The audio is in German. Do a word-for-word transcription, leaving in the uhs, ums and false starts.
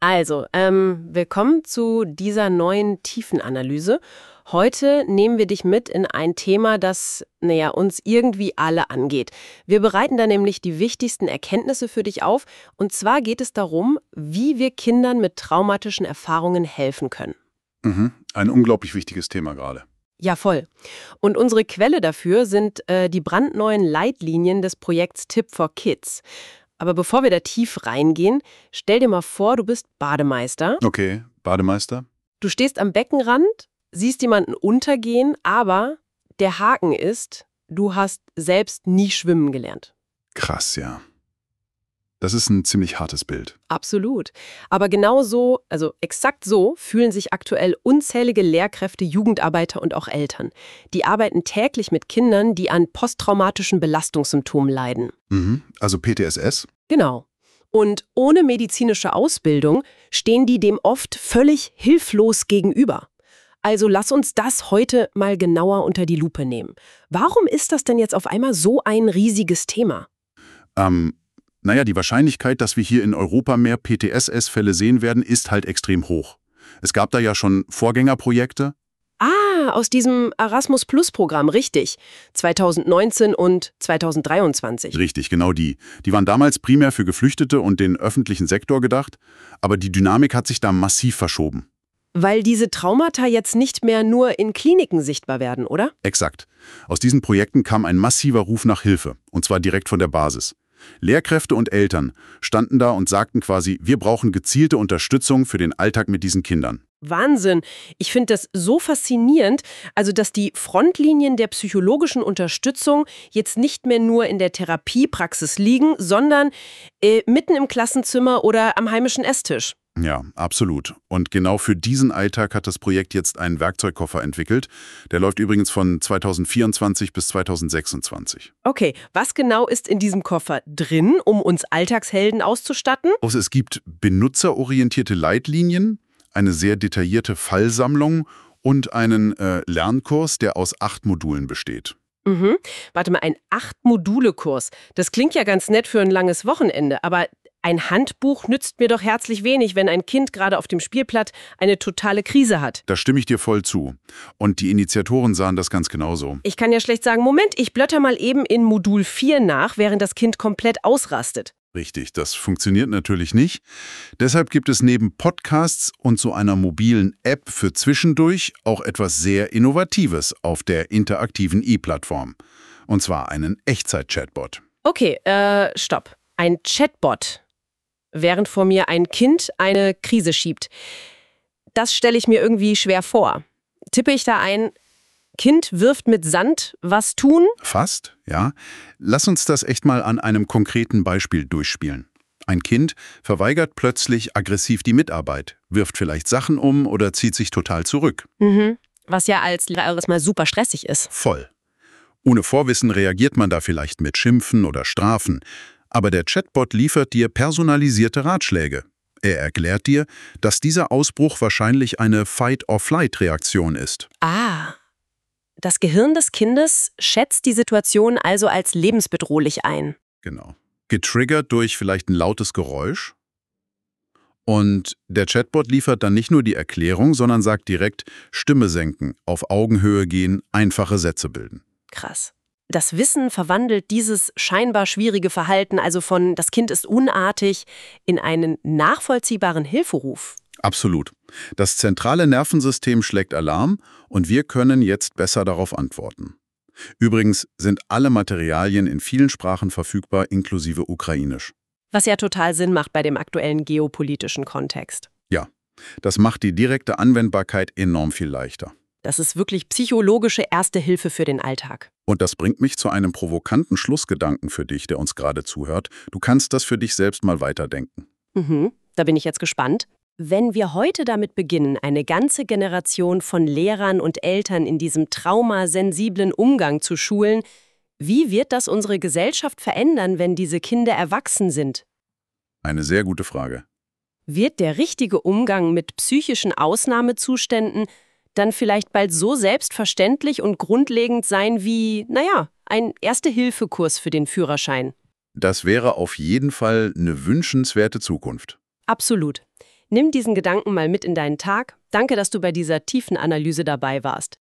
Also, ähm, willkommen zu dieser neuen Tiefenanalyse. Heute nehmen wir dich mit in ein Thema, das, naja, uns irgendwie alle angeht. Wir bereiten da nämlich die wichtigsten Erkenntnisse für dich auf. Und zwar geht es darum, wie wir Kindern mit traumatischen Erfahrungen helfen können. Mhm. Ein unglaublich wichtiges Thema gerade. Ja, voll. Und unsere Quelle dafür sind äh, die brandneuen Leitlinien des Projekts Tip for Kids. Aber bevor wir da tief reingehen, stell dir mal vor, du bist Bademeister. Okay, Bademeister. Du stehst am Beckenrand, siehst jemanden untergehen, aber der Haken ist, du hast selbst nie schwimmen gelernt. Krass, ja. Das ist ein ziemlich hartes Bild. Absolut. Aber genau so, also exakt so, fühlen sich aktuell unzählige Lehrkräfte, Jugendarbeiter und auch Eltern. Die arbeiten täglich mit Kindern, die an posttraumatischen Belastungssymptomen leiden. Mhm. Also P T S S? Genau. Und ohne medizinische Ausbildung stehen die dem oft völlig hilflos gegenüber. Also lass uns das heute mal genauer unter die Lupe nehmen. Warum ist das denn jetzt auf einmal so ein riesiges Thema? Ähm, naja, die Wahrscheinlichkeit, dass wir hier in Europa mehr P T S S-Fälle sehen werden, ist halt extrem hoch. Es gab da ja schon Vorgängerprojekte. Ah, aus diesem Erasmus-Plus-Programm, richtig. zweitausendneunzehn und zweitausenddreiundzwanzig. Richtig, genau die. Die waren damals primär für Geflüchtete und den öffentlichen Sektor gedacht, aber die Dynamik hat sich da massiv verschoben. Weil diese Traumata jetzt nicht mehr nur in Kliniken sichtbar werden, oder? Exakt. Aus diesen Projekten kam ein massiver Ruf nach Hilfe, und zwar direkt von der Basis. Lehrkräfte und Eltern standen da und sagten quasi, wir brauchen gezielte Unterstützung für den Alltag mit diesen Kindern. Wahnsinn. Ich finde das so faszinierend, also dass die Frontlinien der psychologischen Unterstützung jetzt nicht mehr nur in der Therapiepraxis liegen, sondern äh, mitten im Klassenzimmer oder am heimischen Esstisch. Ja, absolut. Und genau für diesen Alltag hat das Projekt jetzt einen Werkzeugkoffer entwickelt. Der läuft übrigens von zweitausendvierundzwanzig bis zweitausendsechsundzwanzig. Okay, was genau ist in diesem Koffer drin, um uns Alltagshelden auszustatten? Also es gibt benutzerorientierte Leitlinien, eine sehr detaillierte Fallsammlung und einen äh, Lernkurs, der aus acht Modulen besteht. Mhm. Warte mal, ein Acht-Module-Kurs. Das klingt ja ganz nett für ein langes Wochenende, aber ein Handbuch nützt mir doch herzlich wenig, wenn ein Kind gerade auf dem Spielplatz eine totale Krise hat. Da stimme ich dir voll zu. Und die Initiatoren sahen das ganz genauso. Ich kann ja schlecht sagen, Moment, ich blötter mal eben in Modul vier nach, während das Kind komplett ausrastet. Richtig, das funktioniert natürlich nicht. Deshalb gibt es neben Podcasts und so einer mobilen App für zwischendurch auch etwas sehr Innovatives auf der interaktiven E-Plattform. Und zwar einen Echtzeit-Chatbot. Okay, äh, stopp. Ein Chatbot, während vor mir ein Kind eine Krise schiebt. Das stelle ich mir irgendwie schwer vor. Tippe ich da ein, Kind wirft mit Sand, was tun? Fast, ja. Lass uns das echt mal an einem konkreten Beispiel durchspielen. Ein Kind verweigert plötzlich aggressiv die Mitarbeit, wirft vielleicht Sachen um oder zieht sich total zurück. Mhm. Was ja als Lehrer erstmal super stressig ist. Voll. Ohne Vorwissen reagiert man da vielleicht mit Schimpfen oder Strafen. Aber der Chatbot liefert dir personalisierte Ratschläge. Er erklärt dir, dass dieser Ausbruch wahrscheinlich eine Fight-or-Flight-Reaktion ist. Ah. Das Gehirn des Kindes schätzt die Situation also als lebensbedrohlich ein. Genau. Getriggert durch vielleicht ein lautes Geräusch. Und der Chatbot liefert dann nicht nur die Erklärung, sondern sagt direkt, Stimme senken, auf Augenhöhe gehen, einfache Sätze bilden. Krass. Das Wissen verwandelt dieses scheinbar schwierige Verhalten, also von das Kind ist unartig, in einen nachvollziehbaren Hilferuf. Absolut. Das zentrale Nervensystem schlägt Alarm und wir können jetzt besser darauf antworten. Übrigens sind alle Materialien in vielen Sprachen verfügbar, inklusive Ukrainisch. Was ja total Sinn macht bei dem aktuellen geopolitischen Kontext. Ja, das macht die direkte Anwendbarkeit enorm viel leichter. Das ist wirklich psychologische Erste Hilfe für den Alltag. Und das bringt mich zu einem provokanten Schlussgedanken für dich, der uns gerade zuhört. Du kannst das für dich selbst mal weiterdenken. Mhm, da bin ich jetzt gespannt. Wenn wir heute damit beginnen, eine ganze Generation von Lehrern und Eltern in diesem traumasensiblen Umgang zu schulen, wie wird das unsere Gesellschaft verändern, wenn diese Kinder erwachsen sind? Eine sehr gute Frage. Wird der richtige Umgang mit psychischen Ausnahmezuständen dann vielleicht bald so selbstverständlich und grundlegend sein wie, naja, ein Erste-Hilfe-Kurs für den Führerschein? Das wäre auf jeden Fall eine wünschenswerte Zukunft. Absolut. Nimm diesen Gedanken mal mit in deinen Tag. Danke, dass du bei dieser tiefen Analyse dabei warst.